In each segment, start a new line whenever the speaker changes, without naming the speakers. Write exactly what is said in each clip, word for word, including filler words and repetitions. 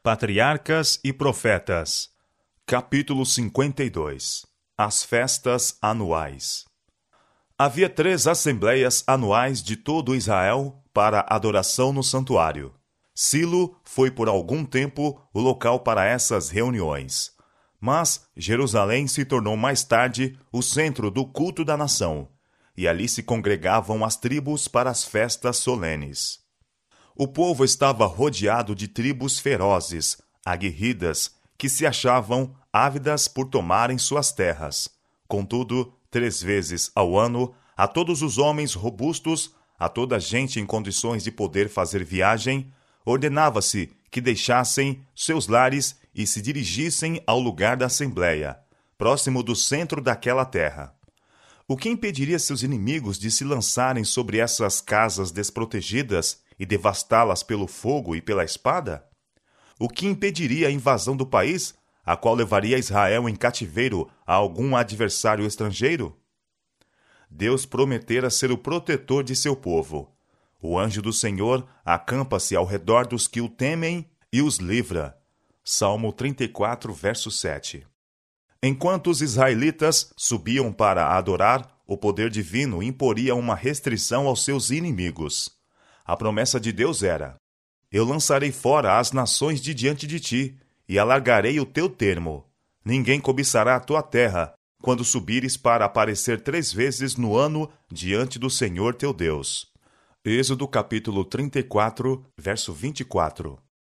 Patriarcas e Profetas, capítulo cinquenta e dois. As festas anuais. Havia três assembleias anuais de todo Israel para adoração no santuário. Silo foi por algum tempo o local para essas reuniões. Mas Jerusalém se tornou mais tarde o centro do culto da nação, e ali se congregavam as tribos para as festas solenes. O povo estava rodeado de tribos ferozes, aguerridas, que se achavam ávidas por tomarem suas terras. Contudo, três vezes ao ano, a todos os homens robustos, a toda a gente em condições de poder fazer viagem, ordenava-se que deixassem seus lares e se dirigissem ao lugar da assembleia, próximo do centro daquela terra. O que impediria seus inimigos de se lançarem sobre essas casas desprotegidas e devastá-las pelo fogo e pela espada? O que impediria a invasão do país, a qual levaria Israel em cativeiro a algum adversário estrangeiro? Deus prometera ser o protetor de seu povo. O anjo do Senhor acampa-se ao redor dos que o temem e os livra. Salmo trinta e quatro, verso sete. Enquanto os israelitas subiam para adorar, o poder divino imporia uma restrição aos seus inimigos. A promessa de Deus era: eu lançarei fora as nações de diante de ti, e alargarei o teu termo. Ninguém cobiçará a tua terra, quando subires para aparecer três vezes no ano diante do Senhor teu Deus. Êxodo capítulo trinta e quatro, verso vinte e quatro.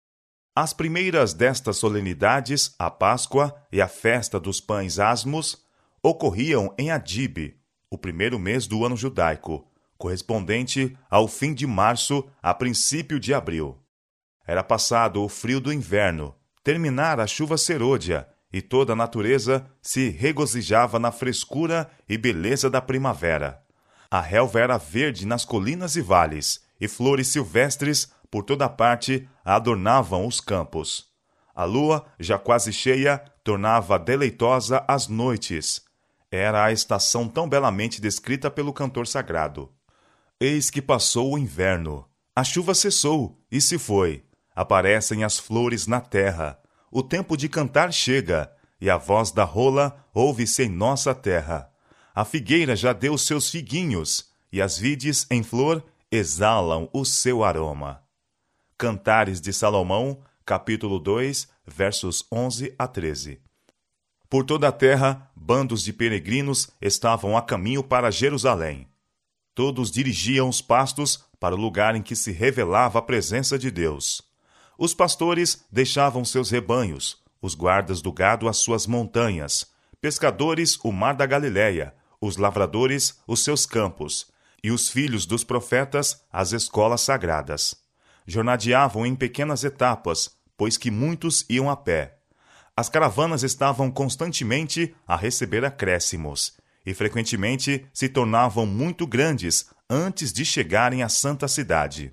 As primeiras destas solenidades, a Páscoa e a festa dos pães asmos, ocorriam em Adib, o primeiro mês do ano judaico, correspondente ao fim de março a princípio de abril. Era passado o frio do inverno, terminara a chuva serôdia, e toda a natureza se regozijava na frescura e beleza da primavera. A relva era verde nas colinas e vales, e flores silvestres por toda parte adornavam os campos. A lua, já quase cheia, tornava deleitosa as noites. Era a estação tão belamente descrita pelo cantor sagrado. Eis que passou o inverno. A chuva cessou e se foi. Aparecem as flores na terra. O tempo de cantar chega, e a voz da rola ouve-se em nossa terra. A figueira já deu seus figuinhos, e as vides em flor exalam o seu aroma. Cantares de Salomão, capítulo dois, versos onze a treze. Por toda a terra, bandos de peregrinos estavam a caminho para Jerusalém. Todos dirigiam os pastos para o lugar em que se revelava a presença de Deus. Os pastores deixavam seus rebanhos, os guardas do gado as suas montanhas, pescadores o mar da Galileia, os lavradores os seus campos, e os filhos dos profetas as escolas sagradas. Jornadeavam em pequenas etapas, pois que muitos iam a pé. As caravanas estavam constantemente a receber acréscimos, e frequentemente se tornavam muito grandes antes de chegarem à santa cidade.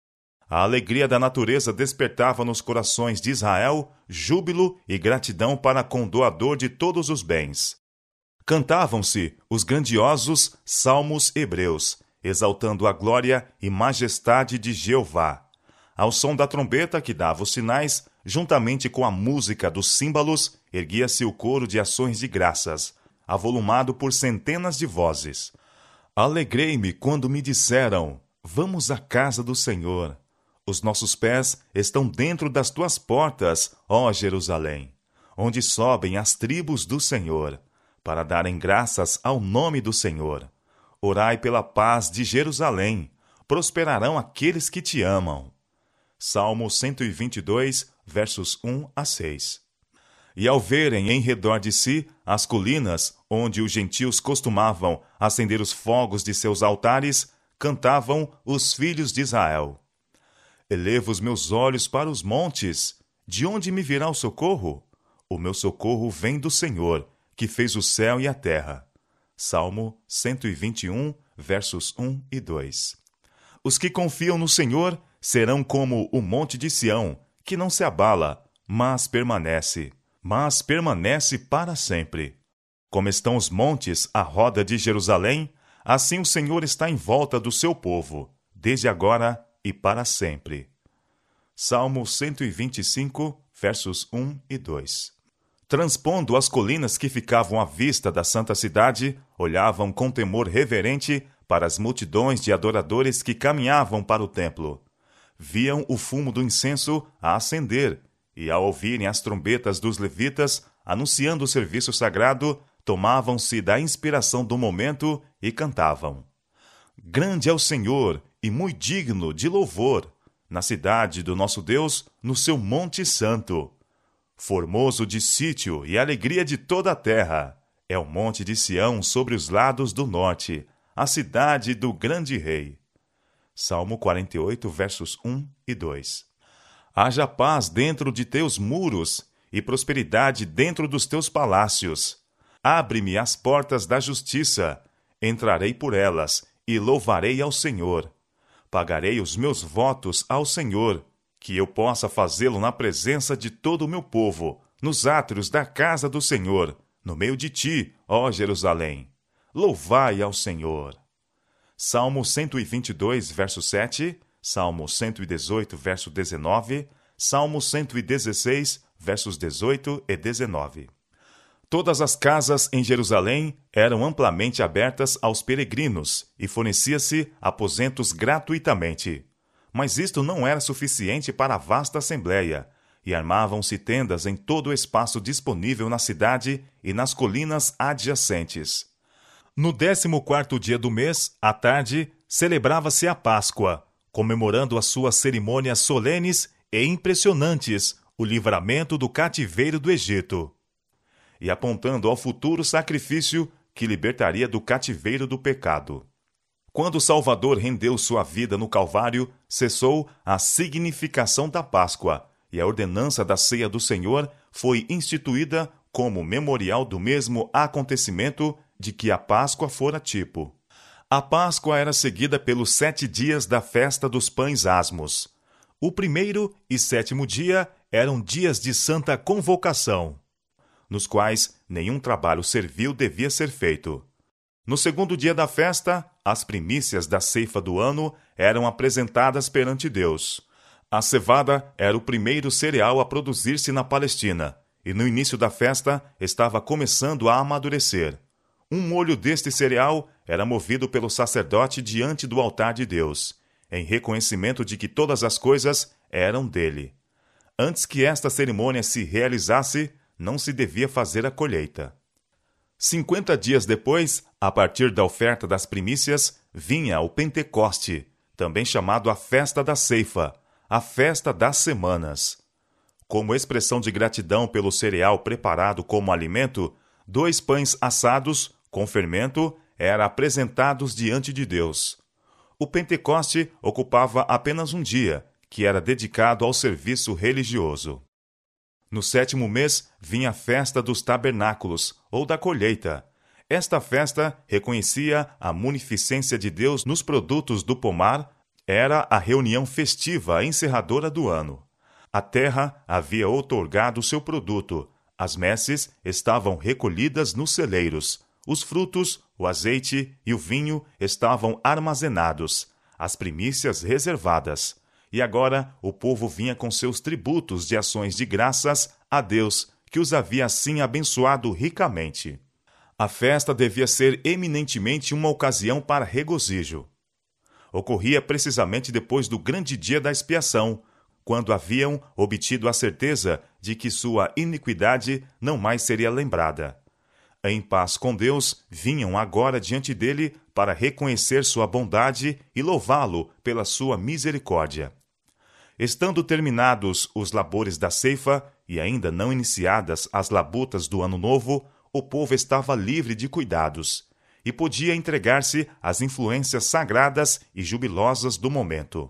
A alegria da natureza despertava nos corações de Israel júbilo e gratidão para com o doador de todos os bens. Cantavam-se os grandiosos salmos hebreus, exaltando a glória e majestade de Jeová. Ao som da trombeta que dava os sinais, juntamente com a música dos símbolos, erguia-se o coro de ações de graças, avolumado por centenas de vozes. Alegrei-me quando me disseram: vamos à casa do Senhor. Os nossos pés estão dentro das tuas portas, ó Jerusalém, onde sobem as tribos do Senhor, para darem graças ao nome do Senhor. Orai pela paz de Jerusalém, prosperarão aqueles que te amam. Salmo cento e vinte e dois, versos um a seis. E ao verem em redor de si as colinas, onde os gentios costumavam acender os fogos de seus altares, cantavam os filhos de Israel: elevo os meus olhos para os montes. De onde me virá o socorro? O meu socorro vem do Senhor, que fez o céu e a terra. Salmo cento e vinte e um, versos um e dois. Os que confiam no Senhor serão como o monte de Sião, que não se abala, mas permanece, mas permanece para sempre. Como estão os montes à roda de Jerusalém, assim o Senhor está em volta do seu povo, desde agora e para sempre. Salmo cento e vinte e cinco, versos um e dois. Transpondo as colinas que ficavam à vista da santa cidade, olhavam com temor reverente para as multidões de adoradores que caminhavam para o templo. Viam o fumo do incenso a ascender, e ao ouvirem as trombetas dos levitas anunciando o serviço sagrado, tomavam-se da inspiração do momento e cantavam: Grande é o Senhor e muito digno de louvor, na cidade do nosso Deus, no seu monte santo. Formoso de sítio e alegria de toda a terra, é o monte de Sião sobre os lados do norte, a cidade do grande rei. Salmo quarenta e oito, versos um e dois. Haja paz dentro de teus muros e prosperidade dentro dos teus palácios. Abre-me as portas da justiça, entrarei por elas e louvarei ao Senhor. Pagarei os meus votos ao Senhor, que eu possa fazê-lo na presença de todo o meu povo, nos átrios da casa do Senhor, no meio de ti, ó Jerusalém. Louvai ao Senhor. Salmo cento e vinte e dois, verso sete, Salmo cento e dezoito, verso dezenove, Salmo cento e dezesseis, versos dezoito e dezenove. Todas as casas em Jerusalém eram amplamente abertas aos peregrinos e fornecia-se aposentos gratuitamente. Mas isto não era suficiente para a vasta assembleia, e armavam-se tendas em todo o espaço disponível na cidade e nas colinas adjacentes. No décimo quarto dia do mês, à tarde, celebrava-se a Páscoa, comemorando as suas cerimônias solenes e impressionantes, o livramento do cativeiro do Egito, e apontando ao futuro sacrifício que libertaria do cativeiro do pecado. Quando o Salvador rendeu sua vida no Calvário, cessou a significação da Páscoa, e a ordenança da ceia do Senhor foi instituída como memorial do mesmo acontecimento de que a Páscoa fora tipo. A Páscoa era seguida pelos sete dias da festa dos pães asmos. O primeiro e sétimo dia eram dias de santa convocação, nos quais nenhum trabalho servil devia ser feito. No segundo dia da festa, as primícias da ceifa do ano eram apresentadas perante Deus. A cevada era o primeiro cereal a produzir-se na Palestina, e no início da festa estava começando a amadurecer. Um molho deste cereal era movido pelo sacerdote diante do altar de Deus, em reconhecimento de que todas as coisas eram dele. Antes que esta cerimônia se realizasse, não se devia fazer a colheita. Cinquenta dias depois, a partir da oferta das primícias, vinha o Pentecoste, também chamado a Festa da Ceifa, a Festa das Semanas. Como expressão de gratidão pelo cereal preparado como alimento, dois pães assados, com fermento, eram apresentados diante de Deus. O Pentecoste ocupava apenas um dia, que era dedicado ao serviço religioso. No sétimo mês vinha a festa dos tabernáculos, ou da colheita. Esta festa reconhecia a munificência de Deus nos produtos do pomar, era a reunião festiva encerradora do ano. A terra havia outorgado seu produto, as messes estavam recolhidas nos celeiros, os frutos, o azeite e o vinho estavam armazenados, as primícias reservadas. E agora o povo vinha com seus tributos de ações de graças a Deus, que os havia assim abençoado ricamente. A festa devia ser eminentemente uma ocasião para regozijo. Ocorria precisamente depois do grande dia da expiação, quando haviam obtido a certeza de que sua iniquidade não mais seria lembrada. Em paz com Deus, vinham agora diante dele para reconhecer sua bondade e louvá-lo pela sua misericórdia. Estando terminados os labores da ceifa e ainda não iniciadas as labutas do ano novo, o povo estava livre de cuidados e podia entregar-se às influências sagradas e jubilosas do momento.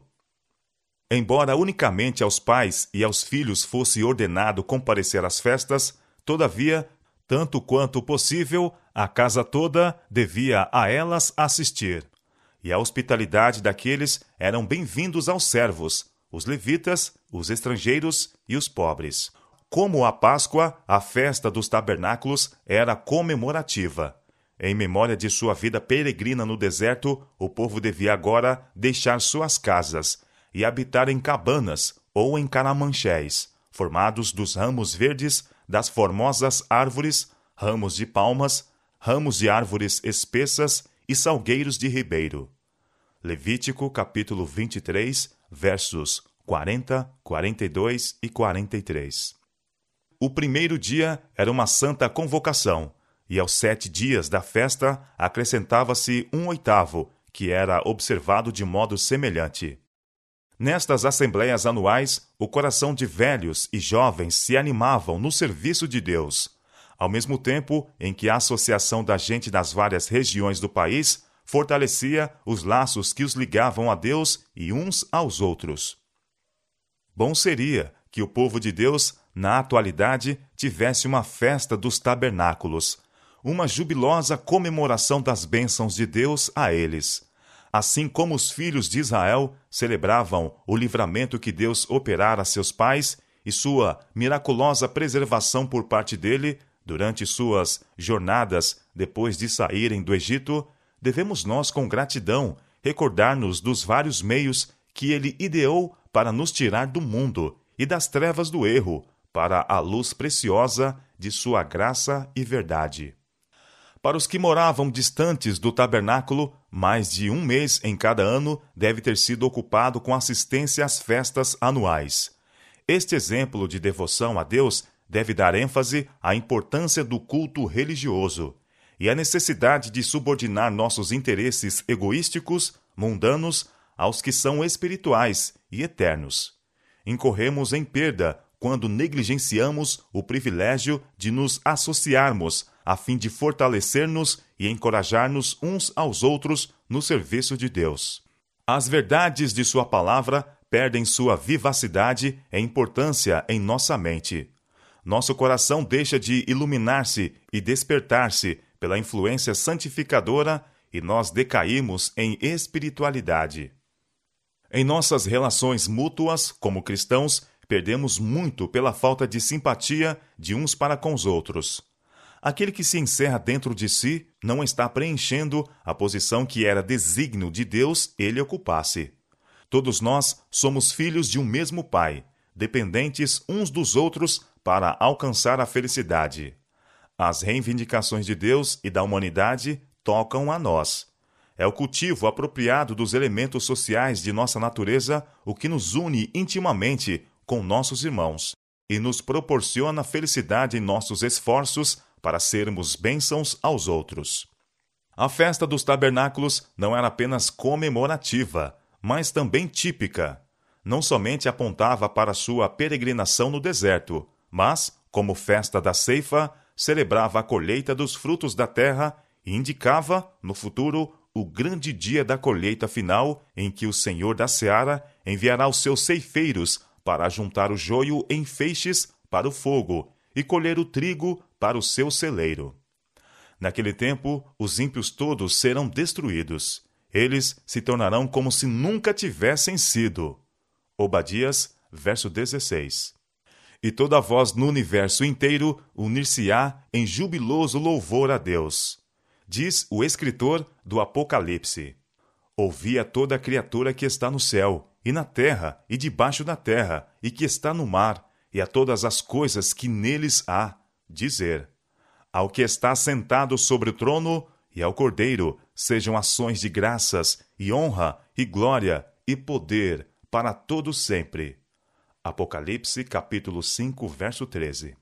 Embora unicamente aos pais e aos filhos fosse ordenado comparecer às festas, todavia, tanto quanto possível, a casa toda devia a elas assistir. E a hospitalidade daqueles eram bem-vindos aos servos, os levitas, os estrangeiros e os pobres. Como a Páscoa, a festa dos tabernáculos era comemorativa. Em memória de sua vida peregrina no deserto, o povo devia agora deixar suas casas e habitar em cabanas ou em caramanchés, formados dos ramos verdes das formosas árvores, ramos de palmas, ramos de árvores espessas e salgueiros de ribeiro. Levítico capítulo vinte e três, versos quarenta, quarenta e dois e quarenta e três. O primeiro dia era uma santa convocação, e aos sete dias da festa acrescentava-se um oitavo, que era observado de modo semelhante. Nestas assembleias anuais, o coração de velhos e jovens se animavam no serviço de Deus, ao mesmo tempo em que a associação da gente das várias regiões do país fortalecia os laços que os ligavam a Deus e uns aos outros. Bom seria que o povo de Deus, na atualidade, tivesse uma festa dos tabernáculos, uma jubilosa comemoração das bênçãos de Deus a eles, assim como os filhos de Israel celebravam o livramento que Deus operara a seus pais e sua miraculosa preservação por parte dele durante suas jornadas depois de saírem do Egito. Devemos nós, com gratidão, recordar-nos dos vários meios que ele ideou para nos tirar do mundo e das trevas do erro, para a luz preciosa de sua graça e verdade. Para os que moravam distantes do tabernáculo, mais de um mês em cada ano deve ter sido ocupado com assistência às festas anuais. Este exemplo de devoção a Deus deve dar ênfase à importância do culto religioso e à necessidade de subordinar nossos interesses egoísticos, mundanos, aos que são espirituais e eternos. Incorremos em perda quando negligenciamos o privilégio de nos associarmos a fim de fortalecer-nos e encorajar-nos uns aos outros no serviço de Deus. As verdades de sua palavra perdem sua vivacidade e importância em nossa mente. Nosso coração deixa de iluminar-se e despertar-se pela influência santificadora e nós decaímos em espiritualidade. Em nossas relações mútuas, como cristãos, perdemos muito pela falta de simpatia de uns para com os outros. Aquele que se encerra dentro de si não está preenchendo a posição que era desígnio de Deus ele ocupasse. Todos nós somos filhos de um mesmo Pai, dependentes uns dos outros para alcançar a felicidade. As reivindicações de Deus e da humanidade tocam a nós. É o cultivo apropriado dos elementos sociais de nossa natureza o que nos une intimamente com nossos irmãos e nos proporciona felicidade em nossos esforços para sermos bênçãos aos outros. A festa dos tabernáculos não era apenas comemorativa, mas também típica. Não somente apontava para sua peregrinação no deserto, mas, como festa da ceifa, celebrava a colheita dos frutos da terra e indicava, no futuro, o grande dia da colheita final em que o Senhor da Seara enviará os seus ceifeiros para juntar o joio em feixes para o fogo e colher o trigo para o seu celeiro. Naquele tempo, os ímpios todos serão destruídos. Eles se tornarão como se nunca tivessem sido. Obadias, verso dezesseis. E toda voz no universo inteiro unir-se-á em jubiloso louvor a Deus. Diz o escritor do Apocalipse: ouvi a toda a criatura que está no céu, e na terra, e debaixo da terra, e que está no mar, e a todas as coisas que neles há, dizer: ao que está sentado sobre o trono, e ao Cordeiro, sejam ações de graças, e honra, e glória, e poder, para todo sempre. Apocalipse, capítulo cinco, verso treze.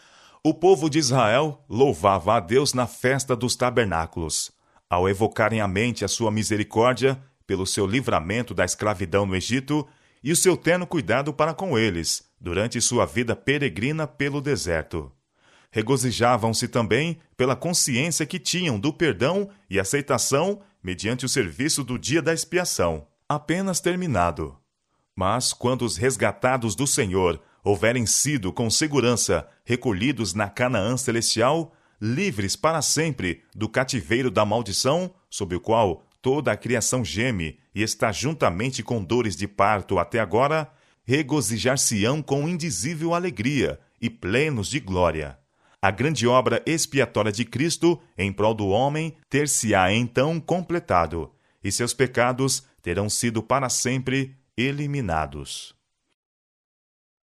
O povo de Israel louvava a Deus na festa dos tabernáculos, ao evocarem à mente a sua misericórdia pelo seu livramento da escravidão no Egito e o seu terno cuidado para com eles, durante sua vida peregrina pelo deserto. Regozijavam-se também pela consciência que tinham do perdão e aceitação mediante o serviço do dia da expiação, apenas terminado. Mas, quando os resgatados do Senhor houverem sido com segurança recolhidos na Canaã celestial, livres para sempre do cativeiro da maldição, sob o qual toda a criação geme e está juntamente com dores de parto até agora, regozijar-se-ão com indizível alegria e plenos de glória. A grande obra expiatória de Cristo em prol do homem ter-se-á então completado, e seus pecados terão sido para sempre eliminados.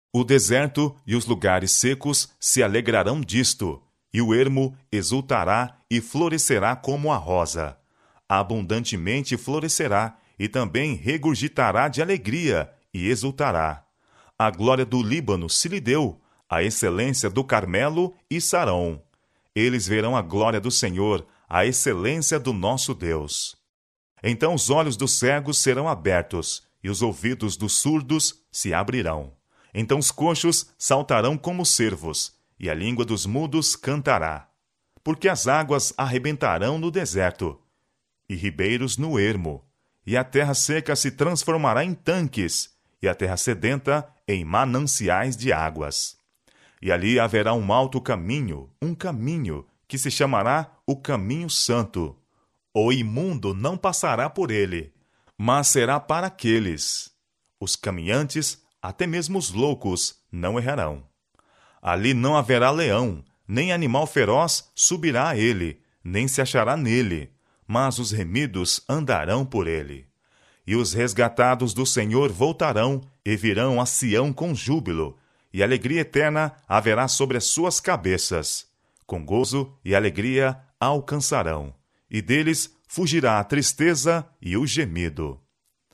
O deserto e os lugares secos se alegrarão disto, e o ermo exultará e florescerá como a rosa. Abundantemente florescerá, e também regurgitará de alegria, e exultará. A glória do Líbano se lhe deu, a excelência do Carmelo e Sarão. Eles verão a glória do Senhor, a excelência do nosso Deus. Então os olhos dos cegos serão abertos, e os ouvidos dos surdos se abrirão. Então os coxos saltarão como cervos, e a língua dos mudos cantará. Porque as águas arrebentarão no deserto, e ribeiros no ermo, e a terra seca se transformará em tanques, e a terra sedenta em mananciais de águas. E ali haverá um alto caminho, um caminho, que se chamará o Caminho Santo. O imundo não passará por ele, mas será para aqueles. Os caminhantes, até mesmo os loucos, não errarão. Ali não haverá leão, nem animal feroz subirá a ele, nem se achará nele, mas os remidos andarão por ele. E os resgatados do Senhor voltarão e virão a Sião com júbilo, e alegria eterna haverá sobre as suas cabeças. Com gozo e alegria alcançarão, e deles fugirá a tristeza e o gemido.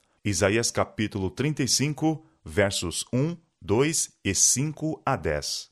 Isaías capítulo trinta e cinco, versos um, dois e cinco a dez.